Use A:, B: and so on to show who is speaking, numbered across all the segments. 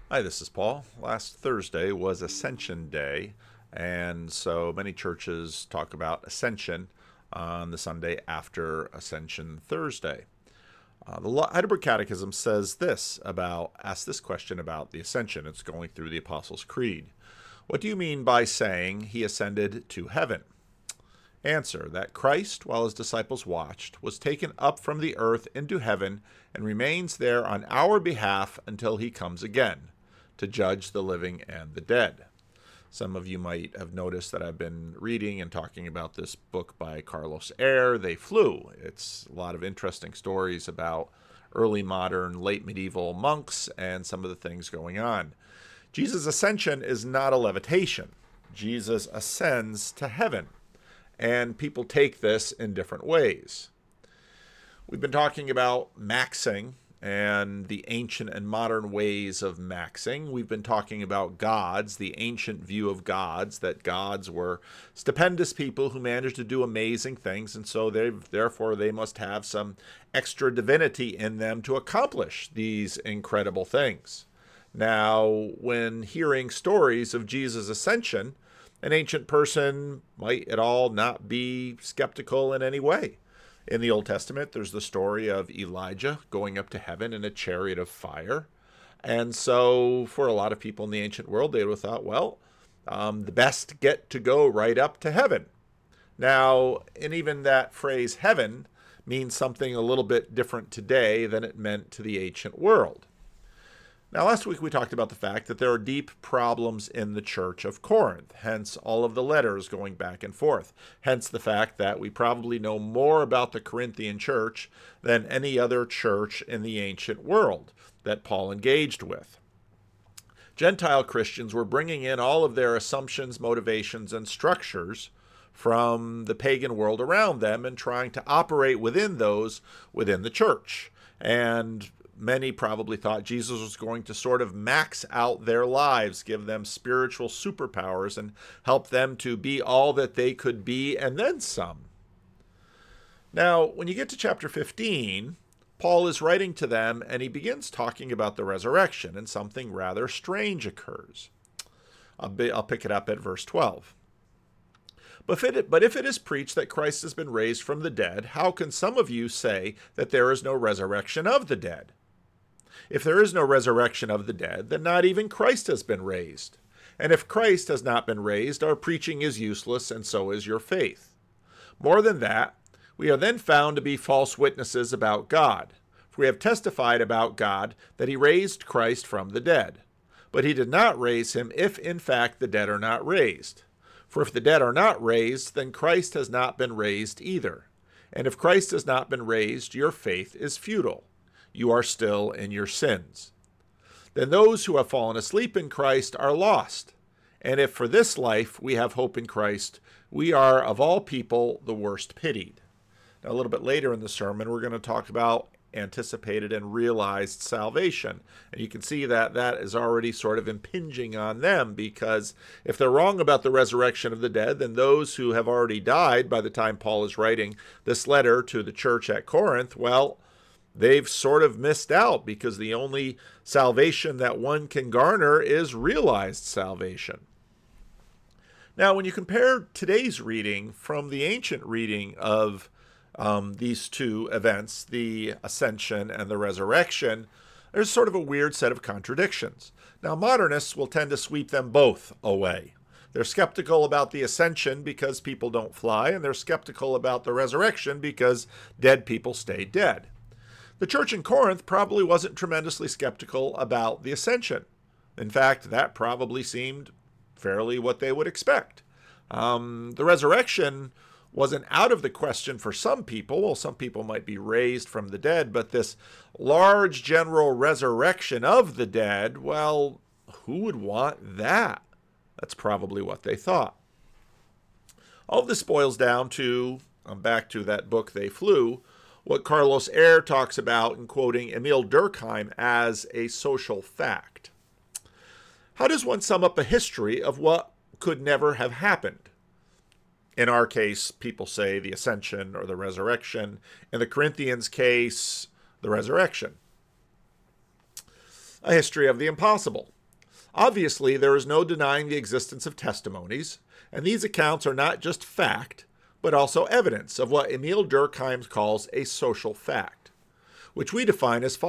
A: Hi, this is Paul. Last Thursday was Ascension Day, and so many churches talk about Ascension on the Sunday after Ascension Thursday. The Heidelberg Catechism says asks this question about the Ascension. It's going through the Apostles' Creed. What do you mean by saying he ascended to heaven? Answer, that Christ, while his disciples watched, was taken up from the earth into heaven and remains there on our behalf until he comes again to judge the living and the dead. Some of you might have noticed that I've been reading and talking about this book by Carlos Eyre, They Flew. It's a lot of interesting stories about early modern, late medieval monks and some of the things going on. Jesus' ascension is not a levitation. Jesus ascends to heaven, and people take this in different ways. We've been talking about maxing and the ancient and modern ways of maxing. We've been talking about gods, the ancient view of gods, that gods were stupendous people who managed to do amazing things, and so therefore they must have some extra divinity in them to accomplish these incredible things. Now, when hearing stories of Jesus' ascension, an ancient person might at all not be skeptical in any way. In the Old Testament, there's the story of Elijah going up to heaven in a chariot of fire. And so for a lot of people in the ancient world, they would have thought, the best get to go right up to heaven. Now, and even that phrase heaven means something a little bit different today than it meant to the ancient world. Now, last week we talked about the fact that there are deep problems in the church of Corinth, hence all of the letters going back and forth, hence the fact that we probably know more about the Corinthian church than any other church in the ancient world that Paul engaged with. Gentile Christians were bringing in all of their assumptions, motivations, and structures from the pagan world around them and trying to operate within those within the church. And many probably thought Jesus was going to sort of max out their lives, give them spiritual superpowers, and help them to be all that they could be, and then some. Now, when you get to chapter 15, Paul is writing to them, and he begins talking about the resurrection, and something rather strange occurs. I'll pick it up at verse 12. But if it is preached that Christ has been raised from the dead, how can some of you say that there is no resurrection of the dead? If there is no resurrection of the dead, then not even Christ has been raised. And if Christ has not been raised, our preaching is useless, and so is your faith. More than that, we are then found to be false witnesses about God. For we have testified about God that he raised Christ from the dead. But he did not raise him if in fact the dead are not raised. For if the dead are not raised, then Christ has not been raised either. And if Christ has not been raised, your faith is futile. You are still in your sins. Then those who have fallen asleep in Christ are lost. And if for this life we have hope in Christ, we are of all people the worst pitied. Now, a little bit later in the sermon, we're going to talk about anticipated and realized salvation. And you can see that that is already sort of impinging on them, because if they're wrong about the resurrection of the dead, then those who have already died by the time Paul is writing this letter to the church at Corinth, they've sort of missed out, because the only salvation that one can garner is realized salvation. Now, when you compare today's reading from the ancient reading of these two events, the ascension and the resurrection, there's sort of a weird set of contradictions. Now, modernists will tend to sweep them both away. They're skeptical about the ascension because people don't fly, and they're skeptical about the resurrection because dead people stay dead. The church in Corinth probably wasn't tremendously skeptical about the ascension. In fact, that probably seemed fairly what they would expect. The resurrection wasn't out of the question for some people. Well, some people might be raised from the dead, but this large general resurrection of the dead, who would want that? That's probably what they thought. All of this boils down to, I'm back to that book, They Flew, what Carlos Eyre talks about in quoting Emile Durkheim as a social fact. How does one sum up a history of what could never have happened? In our case, people say the ascension or the resurrection. In the Corinthians' case, the resurrection. A history of the impossible. Obviously, there is no denying the existence of testimonies, and these accounts are not just fact, but also evidence of what Emile Durkheim calls a social fact, which he defined as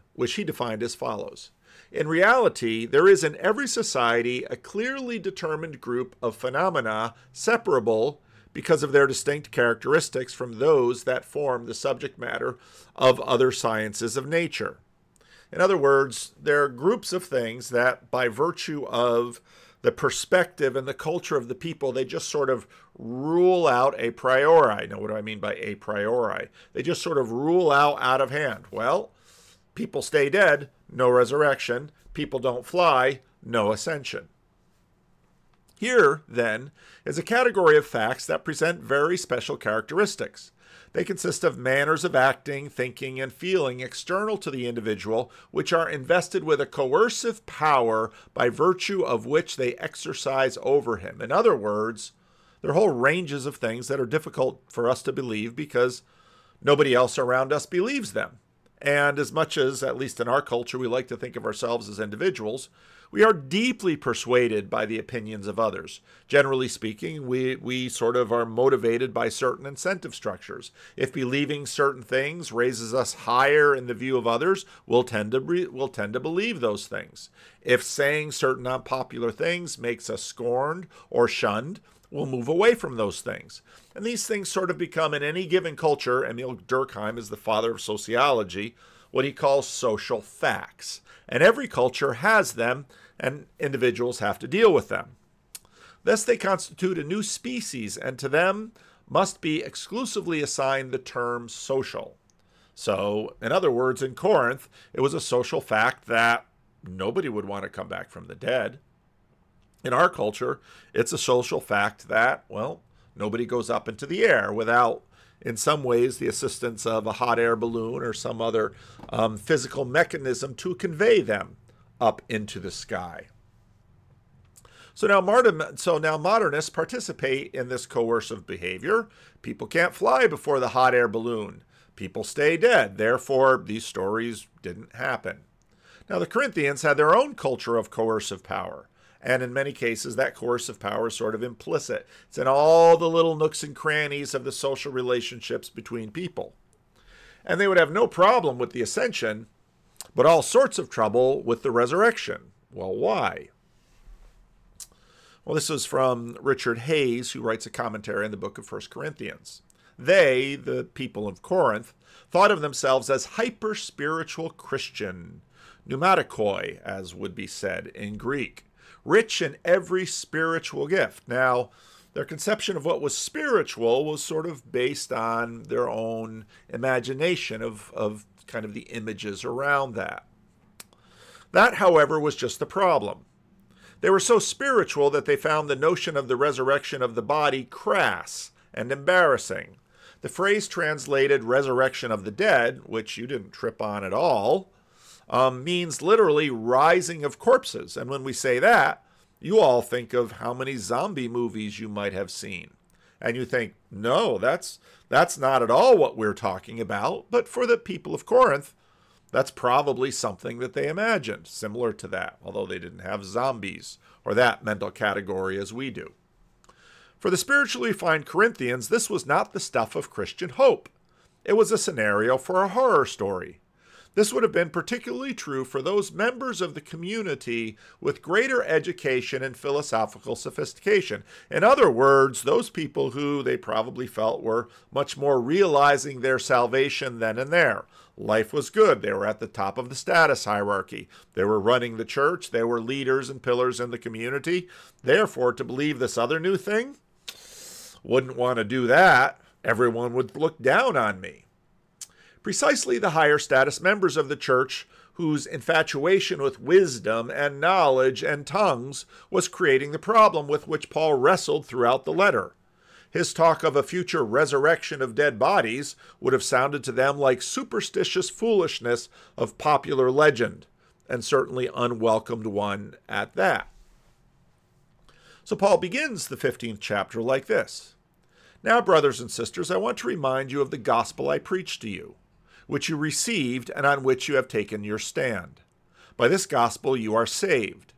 A: follows. In reality, there is in every society a clearly determined group of phenomena separable because of their distinct characteristics from those that form the subject matter of other sciences of nature. In other words, there are groups of things that, by virtue of the perspective and the culture of the people, they just sort of rule out a priori. Now, what do I mean by a priori? They just sort of rule out of hand. Well, people stay dead, no resurrection. People don't fly, no ascension. Here, then, is a category of facts that present very special characteristics. They consist of manners of acting, thinking, and feeling external to the individual, which are invested with a coercive power by virtue of which they exercise over him. In other words, there are whole ranges of things that are difficult for us to believe because nobody else around us believes them. And as much as, at least in our culture, we like to think of ourselves as individuals, we are deeply persuaded by the opinions of others. Generally speaking, we sort of are motivated by certain incentive structures. If believing certain things raises us higher in the view of others, we'll tend to believe those things. If saying certain unpopular things makes us scorned or shunned, we'll move away from those things. And these things sort of become, in any given culture, Emile Durkheim is the father of sociology, what he calls social facts. And every culture has them, and individuals have to deal with them. Thus, they constitute a new species, and to them must be exclusively assigned the term social. So, in other words, in Corinth, it was a social fact that nobody would want to come back from the dead. In our culture, it's a social fact that, well, nobody goes up into the air without, in some ways, the assistance of a hot air balloon or some other physical mechanism to convey them up into the sky. So now modernists participate in this coercive behavior. People can't fly before the hot air balloon. People stay dead. Therefore, these stories didn't happen. Now, the Corinthians had their own culture of coercive power. And in many cases, that coercive power is sort of implicit. It's in all the little nooks and crannies of the social relationships between people. And they would have no problem with the ascension, but all sorts of trouble with the resurrection. Well, why? Well, this is from Richard Hayes, who writes a commentary in the book of 1 Corinthians. They, the people of Corinth, thought of themselves as hyper-spiritual Christian, pneumatikoi, as would be said in Greek, rich in every spiritual gift. Now, their conception of what was spiritual was sort of based on their own imagination of kind of the images around that. That, however, was just the problem. They were so spiritual that they found the notion of the resurrection of the body crass and embarrassing. The phrase translated resurrection of the dead, which you didn't trip on at all, means literally rising of corpses. And when we say that, you all think of how many zombie movies you might have seen. And you think, no, that's not at all what we're talking about. But for the people of Corinth, that's probably something that they imagined, similar to that, although they didn't have zombies or that mental category as we do. For the spiritually refined Corinthians, this was not the stuff of Christian hope. It was a scenario for a horror story. This would have been particularly true for those members of the community with greater education and philosophical sophistication. In other words, those people who they probably felt were much more realizing their salvation then and there. Life was good. They were at the top of the status hierarchy. They were running the church. They were leaders and pillars in the community. Therefore, to believe this other new thing, wouldn't want to do that. Everyone would look down on me. Precisely the higher status members of the church whose infatuation with wisdom and knowledge and tongues was creating the problem with which Paul wrestled throughout the letter. His talk of a future resurrection of dead bodies would have sounded to them like superstitious foolishness of popular legend, and certainly unwelcomed one at that. So Paul begins the 15th chapter like this. Now, brothers and sisters, I want to remind you of the gospel I preached to you, which you received and on which you have taken your stand. By this gospel you are saved,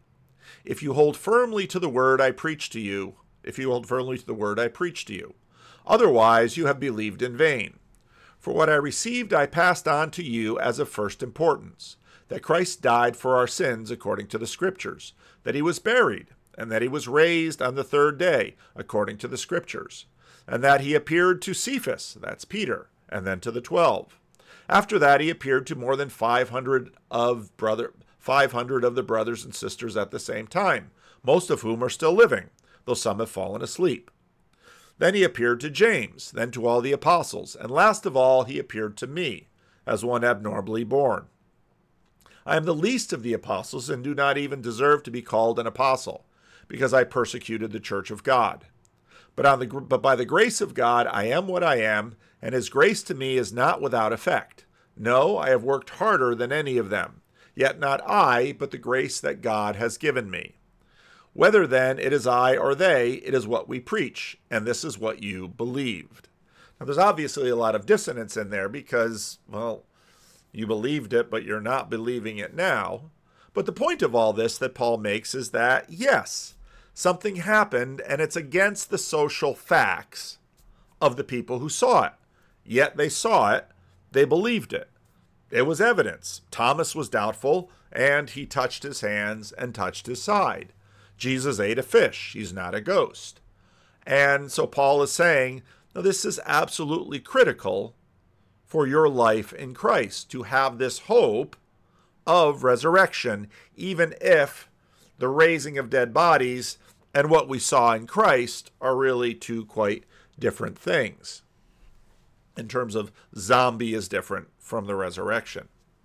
A: if you hold firmly to the word I preach to you, if you hold firmly to the word I preach to you. Otherwise you have believed in vain. For what I received I passed on to you as of first importance, that Christ died for our sins according to the Scriptures, that he was buried, and that he was raised on the third day according to the Scriptures, and that he appeared to Cephas, that's Peter, and then to the 12. After that he appeared to more than 500 of the brothers and sisters at the same time, most of whom are still living, though some have fallen asleep. Then he appeared to James, then to all the apostles, and last of all he appeared to me, as one abnormally born. I am the least of the apostles and do not even deserve to be called an apostle, because I persecuted the church of God. But by the grace of God I am what I am, and his grace to me is not without effect. No, I have worked harder than any of them, yet not I, but the grace that God has given me. Whether then it is I or they, it is what we preach, and this is what you believed. Now there's obviously a lot of dissonance in there because, well, you believed it, but you're not believing it now. But the point of all this that Paul makes is that, yes, something happened, and it's against the social facts of the people who saw it. Yet they saw it, they believed it. It was evidence. Thomas was doubtful, and he touched his hands and touched his side. Jesus ate a fish. He's not a ghost. And so Paul is saying, now this is absolutely critical for your life in Christ, to have this hope of resurrection, even if the raising of dead bodies and what we saw in Christ are really two quite different things. In terms of zombie is different from the resurrection.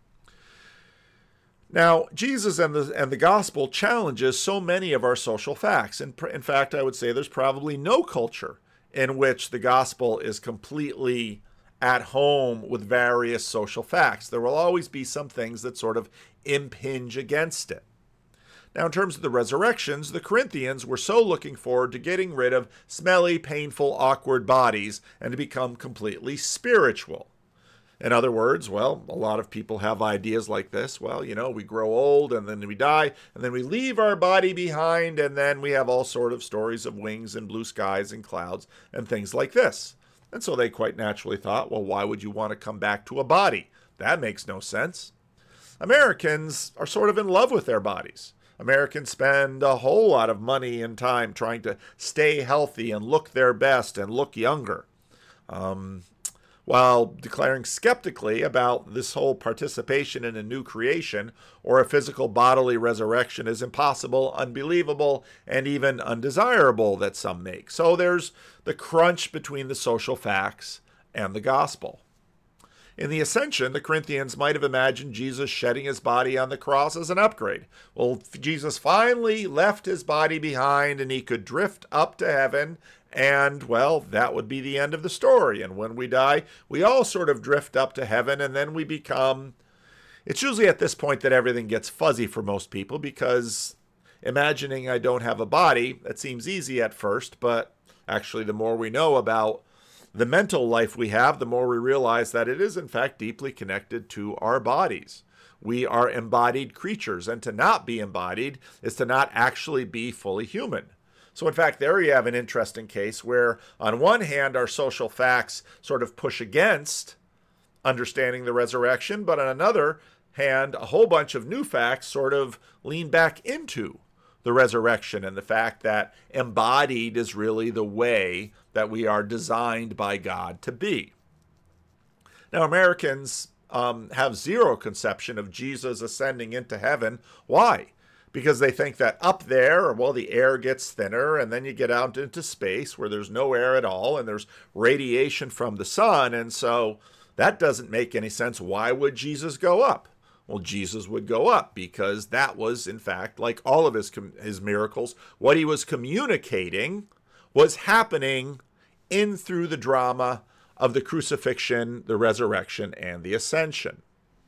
A: Now, Jesus and the gospel challenges so many of our social facts. In fact, I would say there's probably no culture in which the gospel is completely at home with various social facts. There will always be some things that sort of impinge against it. Now, in terms of the resurrections, the Corinthians were so looking forward to getting rid of smelly, painful, awkward bodies and to become completely spiritual. In other words, well, a lot of people have ideas like this. Well, we grow old and then we die and then we leave our body behind and then we have all sort of stories of wings and blue skies and clouds and things like this. And so they quite naturally thought, well, why would you want to come back to a body? That makes no sense. Americans are sort of in love with their bodies. Americans spend a whole lot of money and time trying to stay healthy and look their best and look younger. While declaring skeptically about this whole participation in a new creation or a physical bodily resurrection is impossible, unbelievable, and even undesirable that some make. So there's the crunch between the social facts and the gospel. In the ascension, the Corinthians might have imagined Jesus shedding his body on the cross as an upgrade. Well, Jesus finally left his body behind and he could drift up to heaven. And, well, that would be the end of the story. And when we die, we all sort of drift up to heaven and then we become... It's usually at this point that everything gets fuzzy for most people because imagining I don't have a body, that seems easy at first, but actually the more we know about the mental life we have, the more we realize that it is in fact deeply connected to our bodies. We are embodied creatures, and to not be embodied is to not actually be fully human. So in fact, there you have an interesting case where on one hand, our social facts sort of push against understanding the resurrection, but on another hand, a whole bunch of new facts sort of lean back into the resurrection and the fact that embodied is really the way that we are designed by God to be. Now, Americans have zero conception of Jesus ascending into heaven. Why? Because they think that up there, well, the air gets thinner and then you get out into space where there's no air at all and there's radiation from the sun. And so that doesn't make any sense. Why would Jesus go up? Well, Jesus would go up because that was, in fact, like all of his miracles, what he was communicating was happening in through the drama of the crucifixion, the resurrection, and the ascension.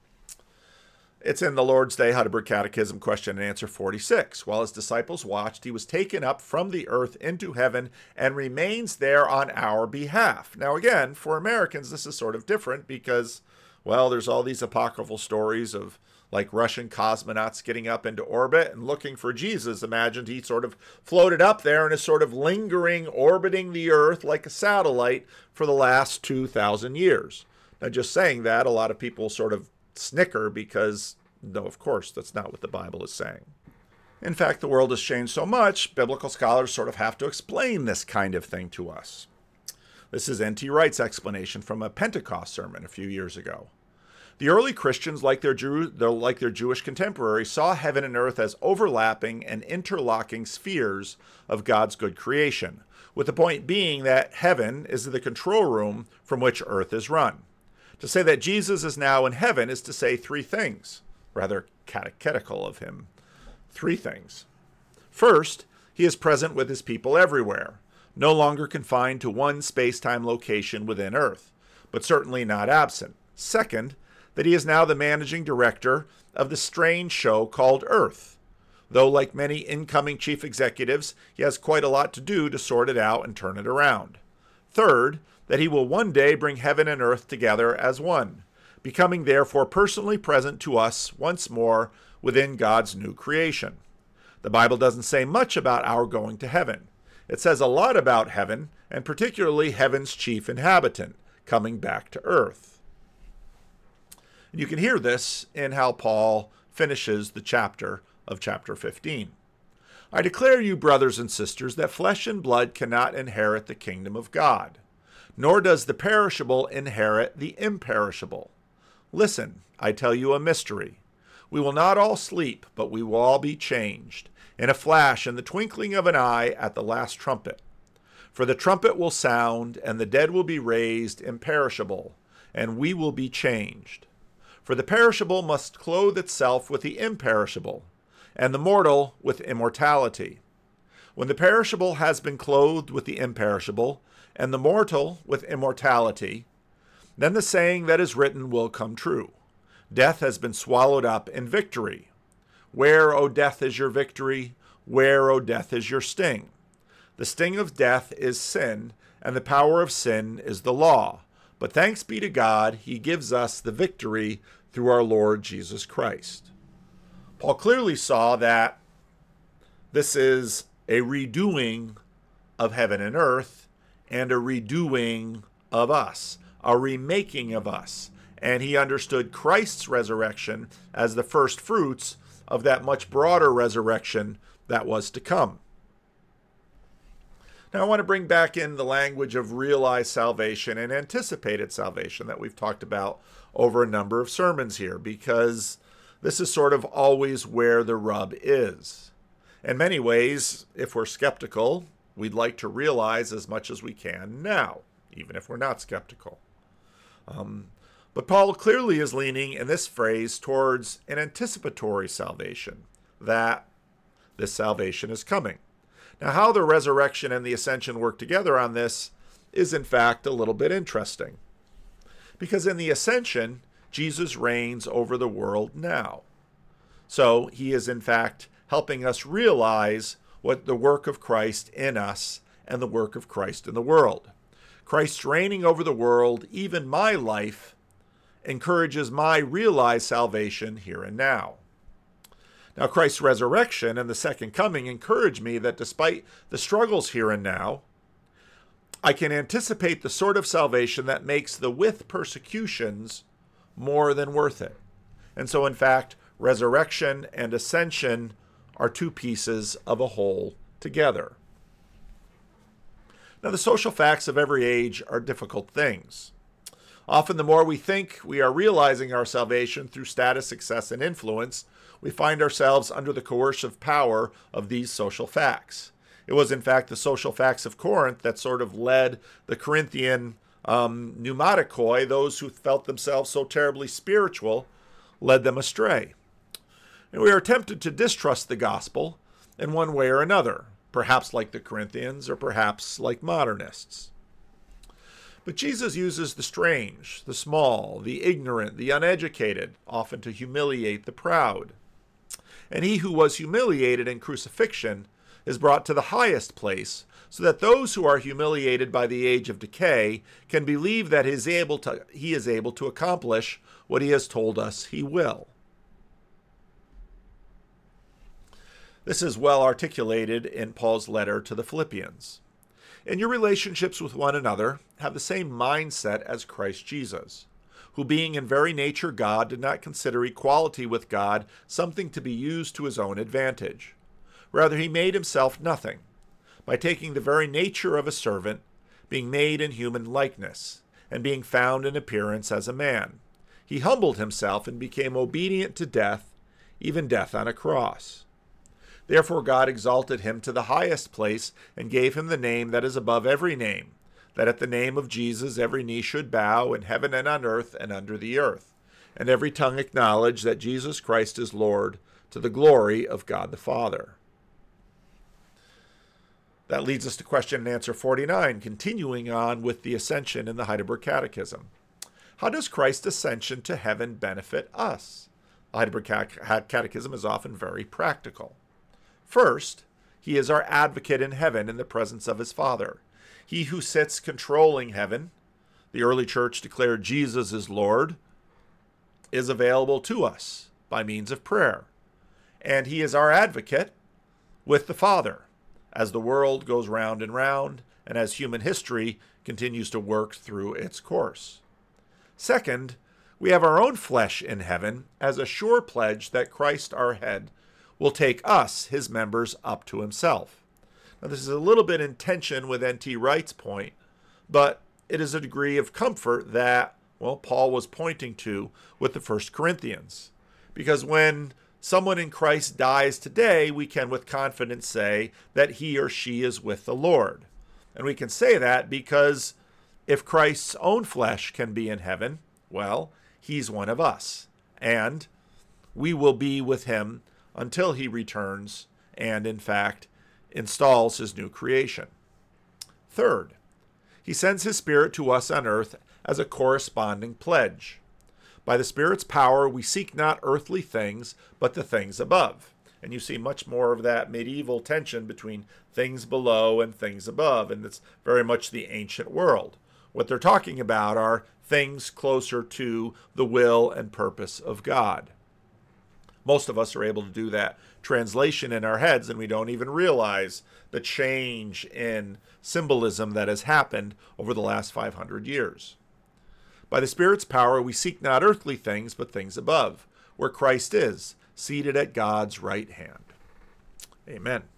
A: It's in the Lord's Day Heidelberg Catechism, question and answer 46. While his disciples watched, he was taken up from the earth into heaven and remains there on our behalf. Now again, for Americans, this is sort of different because, well, there's all these apocryphal stories of like Russian cosmonauts getting up into orbit and looking for Jesus. Imagined he sort of floated up there and is sort of lingering, orbiting the Earth like a satellite for the last 2,000 years. Now, just saying that, a lot of people sort of snicker because, no, of course, that's not what the Bible is saying. In fact, the world has changed so much, biblical scholars sort of have to explain this kind of thing to us. This is N.T. Wright's explanation from a Pentecost sermon a few years ago. The early Christians, like their Jewish contemporaries, saw heaven and earth as overlapping and interlocking spheres of God's good creation, with the point being that heaven is the control room from which earth is run. To say that Jesus is now in heaven is to say three things, rather catechetical of him. Three things. First, he is present with his people everywhere, no longer confined to one space-time location within earth, but certainly not absent. Second, that he is now the managing director of the strange show called Earth, though like many incoming chief executives, he has quite a lot to do to sort it out and turn it around. Third, that he will one day bring heaven and earth together as one, becoming therefore personally present to us once more within God's new creation. The Bible doesn't say much about our going to heaven. It says a lot about heaven, and particularly heaven's chief inhabitant, coming back to earth. You can hear this in how Paul finishes the chapter of chapter 15. I declare you, brothers and sisters, that flesh and blood cannot inherit the kingdom of God, nor does the perishable inherit the imperishable. Listen, I tell you a mystery. We will not all sleep, but we will all be changed, in a flash, in the twinkling of an eye, at the last trumpet. For the trumpet will sound, and the dead will be raised imperishable, and we will be changed. For the perishable must clothe itself with the imperishable, and the mortal with immortality. When the perishable has been clothed with the imperishable, and the mortal with immortality, then the saying that is written will come true. Death has been swallowed up in victory. Where, O death, is your victory? Where, O death, is your sting? The sting of death is sin, and the power of sin is the law. But thanks be to God, he gives us the victory through our Lord Jesus Christ. Paul clearly saw that this is a redoing of heaven and earth and a redoing of us, a remaking of us. And he understood Christ's resurrection as the first fruits of that much broader resurrection that was to come. Now, I want to bring back in the language of realized salvation and anticipated salvation that we've talked about over a number of sermons here, because this is sort of always where the rub is. In many ways, if we're skeptical, we'd like to realize as much as we can now, even if we're not skeptical. But Paul clearly is leaning in this phrase towards an anticipatory salvation, that this salvation is coming. Now, how the resurrection and the ascension work together on this is, in fact, a little bit interesting. Because in the ascension, Jesus reigns over the world now. So he is, in fact, helping us realize what the work of Christ in us and the work of Christ in the world. Christ's reigning over the world, even my life, encourages my realized salvation here and now. Now, Christ's resurrection and the second coming encourage me that despite the struggles here and now, I can anticipate the sort of salvation that makes the with persecutions more than worth it. And so, in fact, resurrection and ascension are two pieces of a whole together. Now, the social facts of every age are difficult things. Often, the more we think we are realizing our salvation through status, success, and influence, we find ourselves under the coercive power of these social facts. It was, in fact, the social facts of Corinth that sort of led the Corinthian pneumatikoi, those who felt themselves so terribly spiritual, led them astray. And we are tempted to distrust the gospel in one way or another, perhaps like the Corinthians or perhaps like modernists. But Jesus uses the strange, the small, the ignorant, the uneducated, often to humiliate the proud. And he who was humiliated in crucifixion is brought to the highest place, so that those who are humiliated by the age of decay can believe that he is able to accomplish what he has told us he will. This is well articulated in Paul's letter to the Philippians. In your relationships with one another, have the same mindset as Christ Jesus, who being in very nature God did not consider equality with God something to be used to his own advantage. Rather, he made himself nothing, by taking the very nature of a servant, being made in human likeness, and being found in appearance as a man. He humbled himself and became obedient to death, even death on a cross. Therefore God exalted him to the highest place and gave him the name that is above every name, that at the name of Jesus every knee should bow in heaven and on earth and under the earth, and every tongue acknowledge that Jesus Christ is Lord, to the glory of God the Father. That leads us to question and answer 49, continuing on with the ascension in the Heidelberg Catechism. How does Christ's ascension to heaven benefit us? The Heidelberg Catechism is often very practical. First, he is our advocate in heaven in the presence of his Father. He who sits controlling heaven, the early church declared Jesus is Lord, is available to us by means of prayer. And he is our advocate with the Father as the world goes round and round and as human history continues to work through its course. Second, we have our own flesh in heaven as a sure pledge that Christ our head will take us, his members, up to himself. Now, this is a little bit in tension with N.T. Wright's point, but it is a degree of comfort that, Paul was pointing to with the 1 Corinthians. Because when someone in Christ dies today, we can with confidence say that he or she is with the Lord. And we can say that because if Christ's own flesh can be in heaven, he's one of us. And we will be with him until he returns and, in fact, installs his new creation. Third, he sends his Spirit to us on earth as a corresponding pledge. By the Spirit's power, we seek not earthly things, but the things above. And you see much more of that medieval tension between things below and things above, and it's very much the ancient world. What they're talking about are things closer to the will and purpose of God. Most of us are able to do that translation in our heads, and we don't even realize the change in symbolism that has happened over the last 500 years. By the Spirit's power, we seek not earthly things, but things above, where Christ is, seated at God's right hand. Amen.